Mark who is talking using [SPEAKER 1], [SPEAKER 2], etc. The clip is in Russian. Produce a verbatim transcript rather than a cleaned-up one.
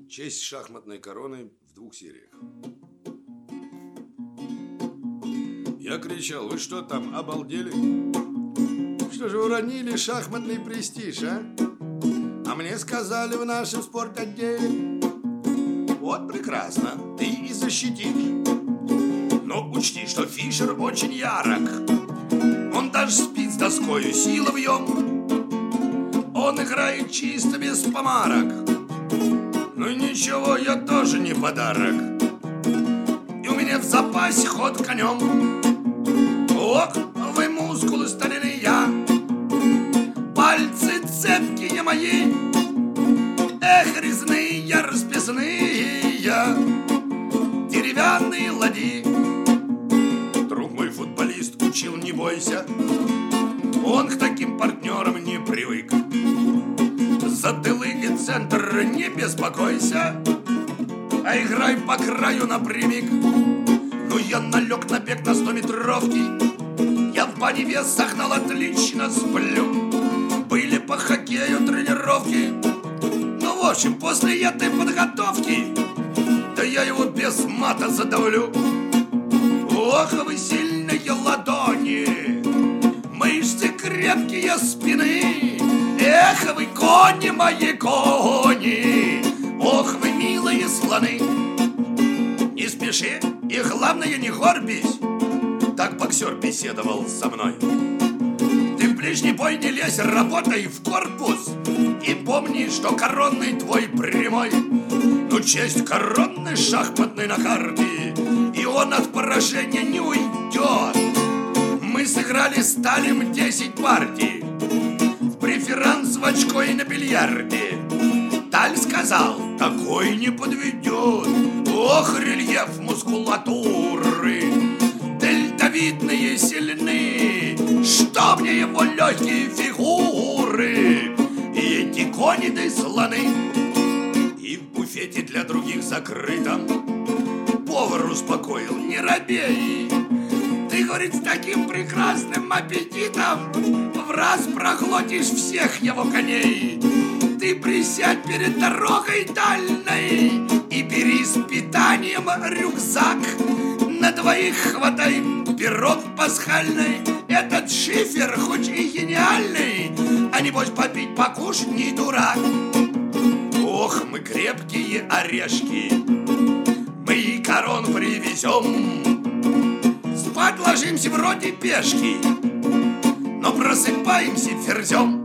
[SPEAKER 1] Честь шахматной короны в двух сериях. Я кричал: вы что там, обалдели? Что же уронили шахматный престиж, а? А мне сказали в нашем спортотделе: вот прекрасно, ты и защитишь. Но учти, что Фишер очень ярок. Он даже спит с доскою, сила в нем. Он играет чисто без помарок. Ну ничего, я тоже не подарок. И у меня в запасе ход конем. Ох, вы мускулы стальные, я. Пальцы цепкие мои. Эх, резные, расписные я. Деревянные ладьи. Друг мой футболист учил: не бойся. Он к таким партнерам не привык. За тылы и центр не беспокойся, а играй по краю напрямик. Ну я налег на бег на стометровки. Я в бане вес согнал, отлично сплю. Были по хоккею тренировки. Ну в общем, после этой подготовки да я его без мата задавлю. Ох, вы сильные ладони, мышцы крепкие спины. Эх, вы кони мои, кони. Ох, вы милые слоны. Не спеши и, главное, не горбись. Так боксер беседовал со мной. Ты в ближний бой не лезь, работай в корпус. И помни, что коронный твой прямой. Ну, честь коронной шахматной на карте, и он от поражения не уйдет. Мы сыграли с Талем десять партий в преферанс в очко и на бильярде. Таль сказал: такой не подведет. Ох, рельеф мускулатуры, дельтовидные сильны. Что мне его легкие фигуры и эти кони да слоны. И в буфете для других закрытом повар успокоил: не робей. Ты, говорит, с таким прекрасным аппетитом в раз проглотишь всех его коней. Ты присядь перед дорогой дальней и бери с питанием рюкзак. На двоих хватай пирог пасхальный. Этот шифер хоть и гениальный, а небось попить покушать не дурак. Ох, мы крепкие орешки, мы и корон привезем. Спать ложимся вроде пешки, но просыпаемся ферзем.